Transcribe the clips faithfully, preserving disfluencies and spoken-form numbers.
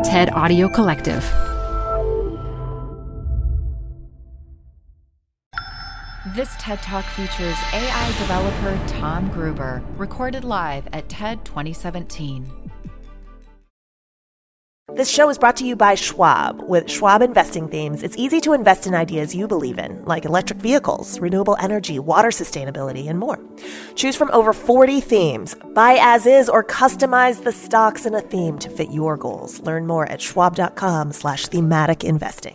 TED Audio Collective. This TED Talk features A I developer Tom Gruber, recorded live at TED twenty seventeen. This show is brought to you by Schwab. With Schwab Investing Themes, it's easy to invest in ideas you believe in, like electric vehicles, renewable energy, water sustainability, and more. Choose from over forty themes. Buy as is or customize the stocks in a theme to fit your goals. Learn more at schwab.com slash thematic investing.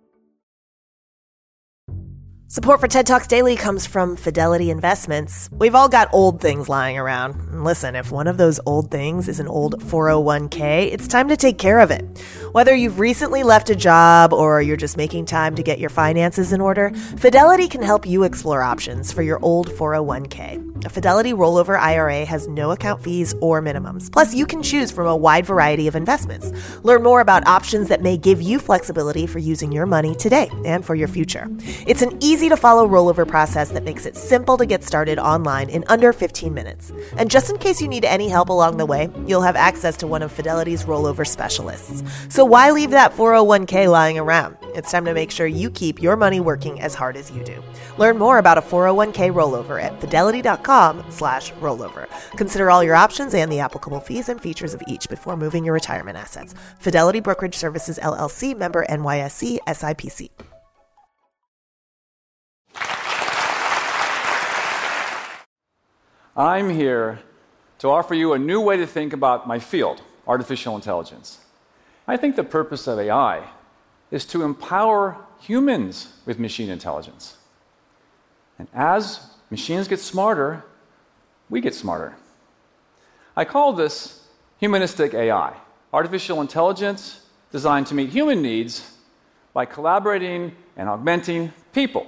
Support for TED Talks Daily comes from Fidelity Investments. We've all got old things lying around. And listen, if one of those old things is an old four oh one k, it's time to take care of it. Whether you've recently left a job or you're just making time to get your finances in order, Fidelity can help you explore options for your old four oh one k. A Fidelity rollover I R A has no account fees or minimums. Plus, you can choose from a wide variety of investments. Learn more about options that may give you flexibility for using your money today and for your future. It's an easy to follow rollover process that makes it simple to get started online in under fifteen minutes. And just in case you need any help along the way, you'll have access to one of Fidelity's rollover specialists. So why leave that four oh one k lying around? It's time to make sure you keep your money working as hard as you do. Learn more about a four oh one k rollover at fidelity.com slash rollover. Consider all your options and the applicable fees and features of each before moving your retirement assets. Fidelity Brokerage Services, L L C, member N Y S C, S I P C. I'm here to offer you a new way to think about my field, artificial intelligence. I think the purpose of A I is to empower humans with machine intelligence. And as machines get smarter, we get smarter. I call this humanistic A I, artificial intelligence designed to meet human needs by collaborating and augmenting people.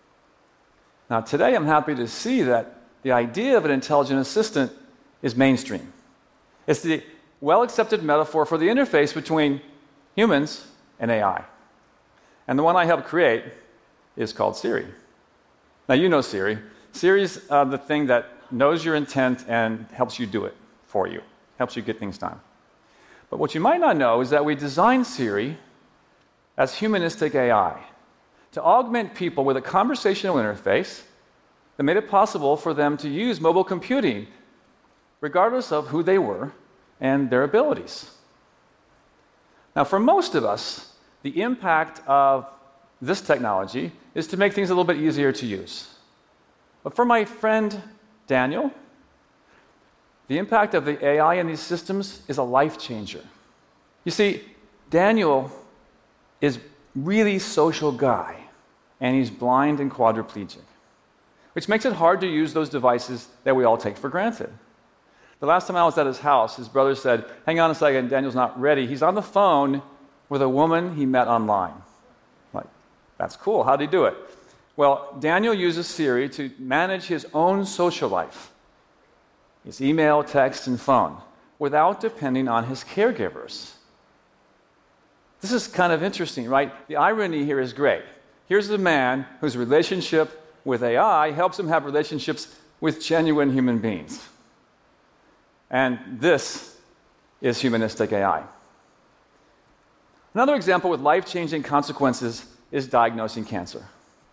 Now, today I'm happy to see that the idea of an intelligent assistant is mainstream. It's the well-accepted metaphor for the interface between humans and A I. And the one I helped create is called Siri. Now, you know Siri. Siri's uh, the thing that knows your intent and helps you do it for you, helps you get things done. But what you might not know is that we designed Siri as humanistic A I to augment people with a conversational interface that made it possible for them to use mobile computing regardless of who they were and their abilities. Now, for most of us, the impact of this technology is to make things a little bit easier to use. But for my friend Daniel, the impact of the A I in these systems is a life changer. You see, Daniel is a really social guy, and he's blind and quadriplegic, which makes it hard to use those devices that we all take for granted. The last time I was at his house, his brother said, "Hang on a second, Daniel's not ready. He's on the phone with a woman he met online." Like, that's cool. How'd he do it? Well, Daniel uses Siri to manage his own social life, his email, text, and phone, without depending on his caregivers. This is kind of interesting, right? The irony here is great. Here's a man whose relationship with A I helps him have relationships with genuine human beings. And this is humanistic A I. Another example with life-changing consequences is diagnosing cancer.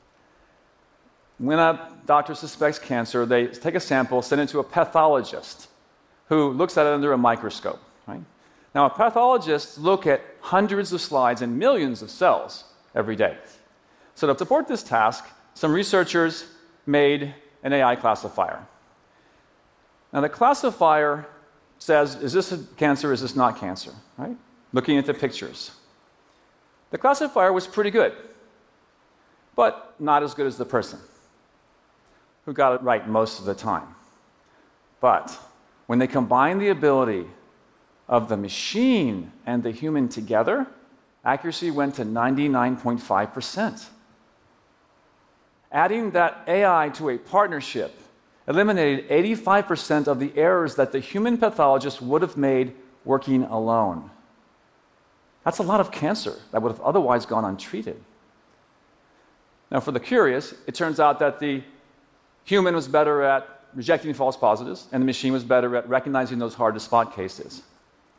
When a doctor suspects cancer, they take a sample, send it to a pathologist who looks at it under a microscope. Right? Now, a pathologist look at hundreds of slides and millions of cells every day. So to support this task, some researchers made an A I classifier. Now, the classifier says, is this a cancer, is this not cancer, right? Looking at the pictures. The classifier was pretty good, but not as good as the person, who got it right most of the time. But when they combine the ability of the machine and the human together, accuracy went to ninety-nine point five percent. Adding that A I to a partnership eliminated eighty-five percent of the errors that the human pathologist would have made working alone. That's a lot of cancer that would have otherwise gone untreated. Now, for the curious, it turns out that the human was better at rejecting false positives, and the machine was better at recognizing those hard-to-spot cases.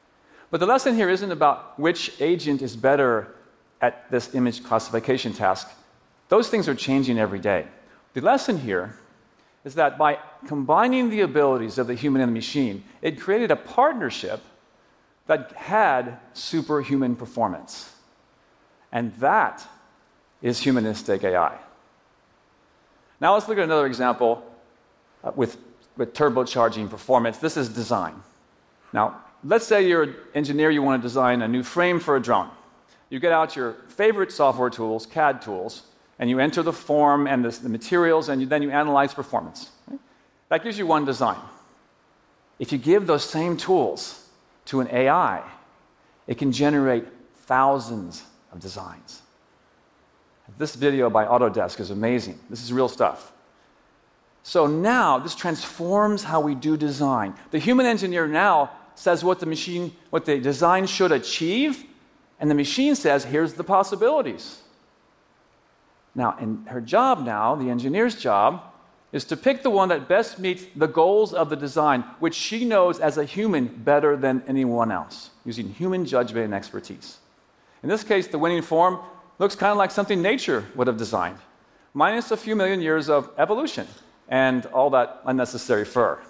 But the lesson here isn't about which agent is better at this image classification task. Those things are changing every day. The lesson here is that by combining the abilities of the human and the machine, it created a partnership that had superhuman performance. And that is humanistic A I. Now let's look at another example uh, with, with turbocharging performance. This is design. Now, let's say you're an engineer, you want to design a new frame for a drone. You get out your favorite software tools, C A D tools, and you enter the form and the, the materials, and you, then you analyze performance. Right? That gives you one design. If you give those same tools to an A I, it can generate thousands of designs. This video by Autodesk is amazing. This is real stuff. So now, this transforms how we do design. The human engineer now says what the machine, what the design should achieve, and the machine says, here's the possibilities. Now, and her job now, the engineer's job, is to pick the one that best meets the goals of the design, which she knows as a human better than anyone else, using human judgment and expertise. In this case, the winning form looks kind of like something nature would have designed, minus a few million years of evolution and all that unnecessary fur.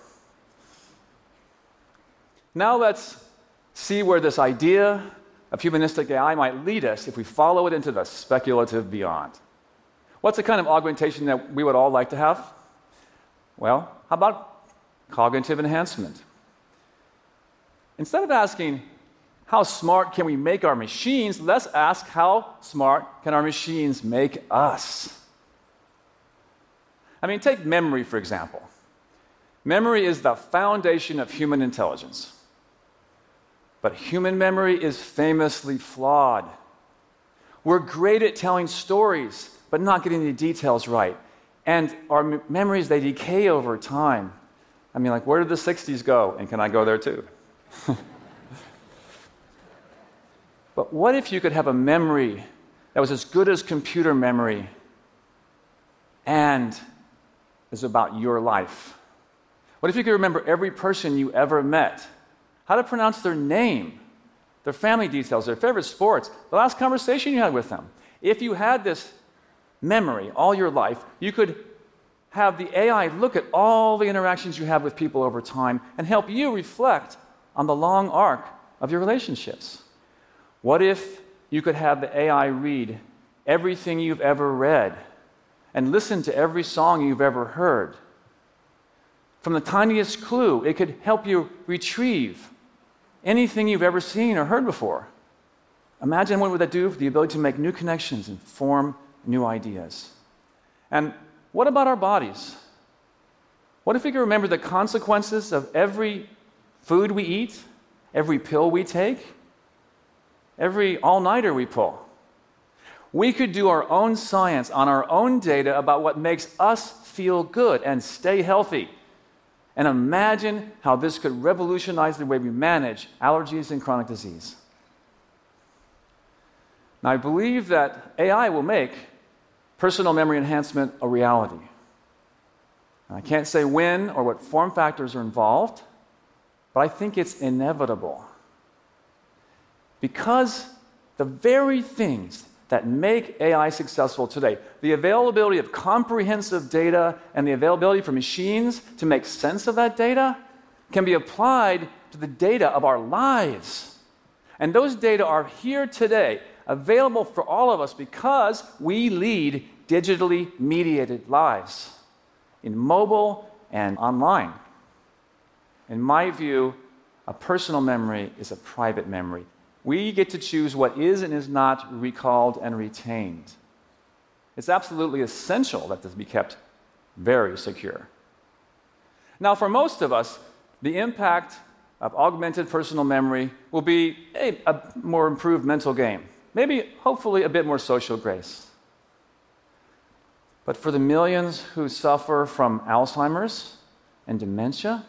Now let's see where this idea of humanistic A I might lead us if we follow it into the speculative beyond. What's the kind of augmentation that we would all like to have? Well, how about cognitive enhancement? Instead of asking, how smart can we make our machines? Let's ask, how smart can our machines make us? I mean, take memory, for example. Memory is the foundation of human intelligence. But human memory is famously flawed. We're great at telling stories, but not getting the details right. And our m- memories, they decay over time. I mean, like, where did the sixties go? And can I go there too? But what if you could have a memory that was as good as computer memory and is about your life? What if you could remember every person you ever met? How to pronounce their name, their family details, their favorite sports, the last conversation you had with them. If you had this memory all your life, you could have the A I look at all the interactions you have with people over time and help you reflect on the long arc of your relationships. What if you could have the A I read everything you've ever read and listen to every song you've ever heard? From the tiniest clue, it could help you retrieve anything you've ever seen or heard before. Imagine what would that do for the ability to make new connections and form new ideas. And what about our bodies? What if we could remember the consequences of every food we eat, every pill we take, every all-nighter we pull? We could do our own science on our own data about what makes us feel good and stay healthy. And imagine how this could revolutionize the way we manage allergies and chronic disease. Now, I believe that A I will make personal memory enhancement a reality. And I can't say when or what form factors are involved, but I think it's inevitable. Because the very things that make A I successful today, the availability of comprehensive data and the availability for machines to make sense of that data, can be applied to the data of our lives. And those data are here today, available for all of us because we lead digitally mediated lives in mobile and online. In my view, a personal memory is a private memory. We get to choose what is and is not recalled and retained. It's absolutely essential that this be kept very secure. Now, for most of us, the impact of augmented personal memory will be a, a more improved mental game, maybe, hopefully, a bit more social grace. But for the millions who suffer from Alzheimer's and dementia,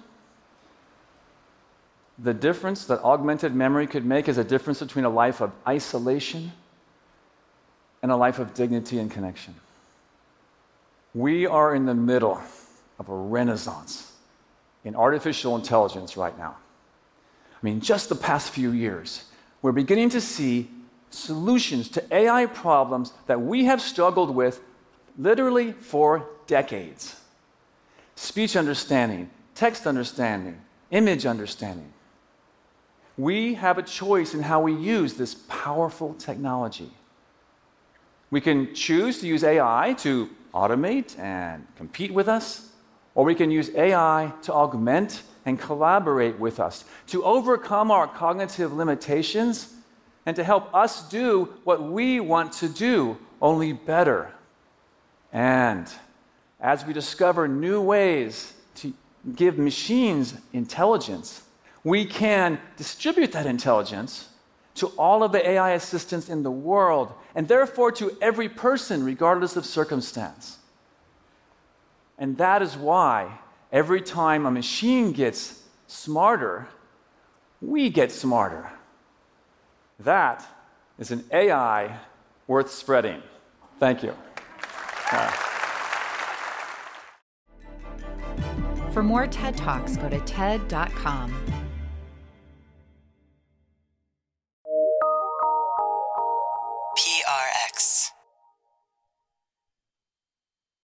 the difference that augmented memory could make is a difference between a life of isolation and a life of dignity and connection. We are in the middle of a renaissance in artificial intelligence right now. I mean, just the past few years, we're beginning to see solutions to A I problems that we have struggled with literally for decades. Speech understanding, text understanding, image understanding. We have a choice in how we use this powerful technology. We can choose to use A I to automate and compete with us, or we can use A I to augment and collaborate with us, to overcome our cognitive limitations and to help us do what we want to do, only better. And as we discover new ways to give machines intelligence, we can distribute that intelligence to all of the A I assistants in the world, and therefore to every person, regardless of circumstance. And that is why every time a machine gets smarter, we get smarter. That is an A I worth spreading. Thank you. Uh, For more TED Talks, go to ted dot com. P R X.